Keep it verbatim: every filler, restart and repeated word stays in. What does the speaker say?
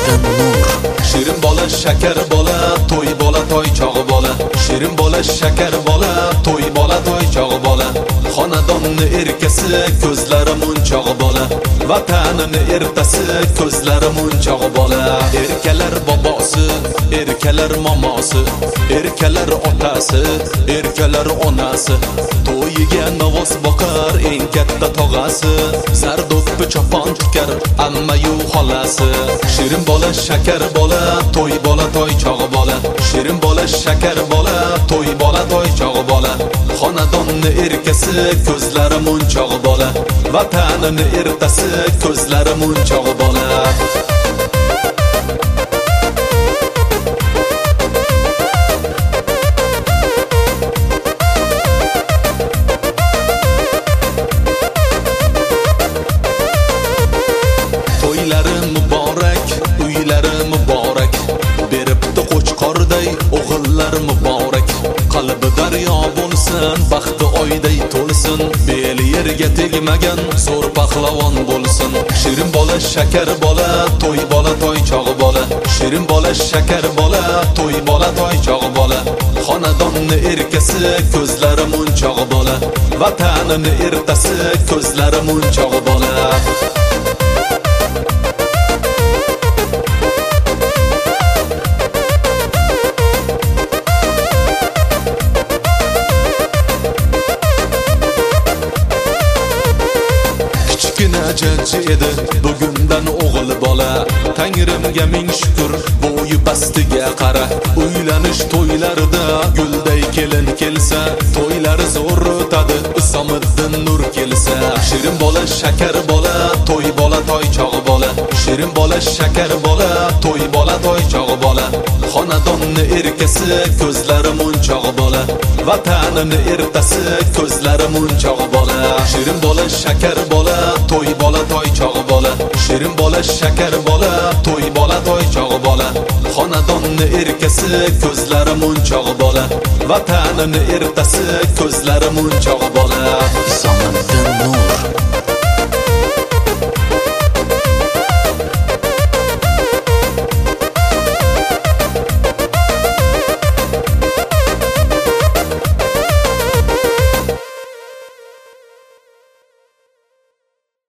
Isomiddin Nur. Shirin bola shakar bola, to'y bola toy chog'i bola. Shirin bola shakar bola, to'y bola toy chog'i bola. Xonadonni erkasi, ko'zlari munchog'i bola. Vatanini ertasi, ko'zlari munchog'i bola. Erkalar bobosi, erkalar momosi, erkalar otasi, erkalar onasi. To'yiga navoz boqar eng katta tog'asi, zardo'ppi chopon tikar amma-yu xolasi. Shirin bola shakar bola, to'y bola toy chog'i bola. Shirin bola shakar bola, to'y bola toy chog'i bola. Xonadonni erkasi, ko'zlari munchog'i bola. Vatanini ertasi, ko'zlari munchog'i bola. To'ylari muborak, uylari muborak, beribdi qo'chqorday o'g'illar muborak. Qalbi daryo bo'lsin, baxti oyday to'lsin, beli yerga tegmagan zo'r pahlavon bo'lsin. Shirin bola shakar bola, to'y bola toy chog'i bola. Shirin bola shakar bola, to'y bola toy chog'i bola. Xonadonni erkasi, ko'zlari munchog'i bola. Vatanini ertasi, ko'zlari munchog'i bola. Jajji edi bugundan o'g'il bola. Tangrimga ming shukr, bo'yi bastiga qara. Uylanish to'ylarida gulday kelin kelsa, to'ylari zo'r o'tadi Isomiddin Nur kelsa. Shirin bola shakar bola, to'y bola toy chog'i bola. Shirin bola shakar bola, to'y bola toy chog'i bola. Xonadonni erkasi, ko'zlari munchog'i bola. Vatanini ertasi, ko'zlari munchog'i bola. Shirin bola shakar bola, to'y bola toy chog'i bola. Shirin bola shakar bola, to'y bola toy chog'i bola. Xonadonni erkasi, ko'zlari munchog'i bola. Vatanini ertasi, ko'zlari munchog'i bola. Isomiddin Nur.